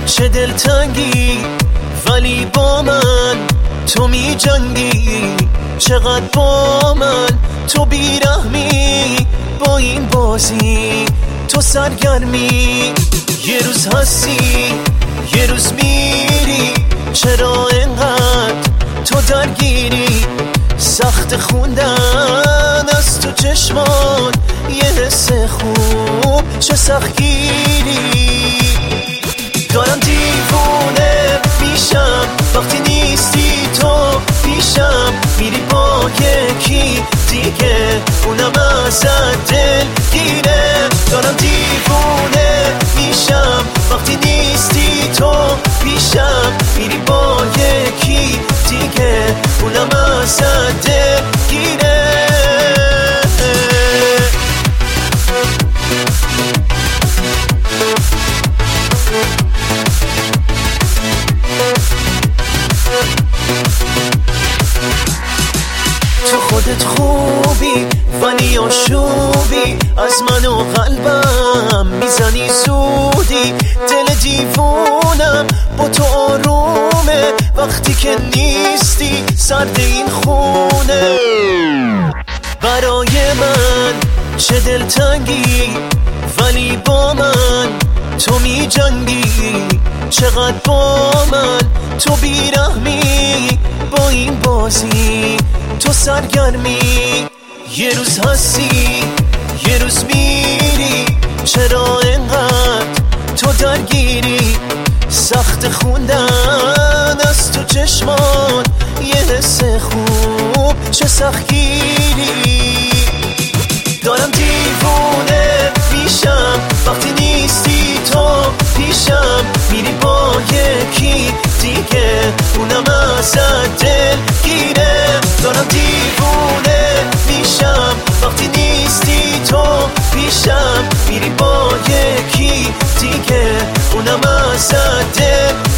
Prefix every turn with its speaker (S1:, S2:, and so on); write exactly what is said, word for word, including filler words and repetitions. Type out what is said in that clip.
S1: چه دلتنگی ولی با من تو می جنگی، چقدر با من تو بیرحمی، با این بازی تو سرگرمی. یه روز هستی یه روز میری، چرا انقدر تو درگیری؟ سخت خوندن از تو چشمان یه حس خوب چه سختگیری. دارم دیوونه میشم وقتی نیستی تو پیشم، میری با یکی دیگه اونم ازت دل گیره. دارم دیوونه میشم وقتی نیستی تو پیشم، میری با یکی دیگه اونم ازت دل گیره. تو خودت خوبی ولی آشوبی، از من و قلبم میزنی زودی. دل دیوونم با تو آرومه وقتی که نیستی، سرد این خونه. برای من چه دلتنگی ولی با من تو می جنگی، چقدر با من تو بیرحمی، با این بازی تو سرگرمی. یه روز هستی یه روز میری، چرا انقدر تو درگیری؟ سخت خوندن از تو چشمان یه حس خوب چه سختگیری. دارم دیوونه میشم وقتی نیستی تو پیشم، میری با یکی دیگه اونم ازت دل گیره. دارم دیوونه میشم وقتی نیستی تو پیشم، میری با یکی دیگه اونم ازت دل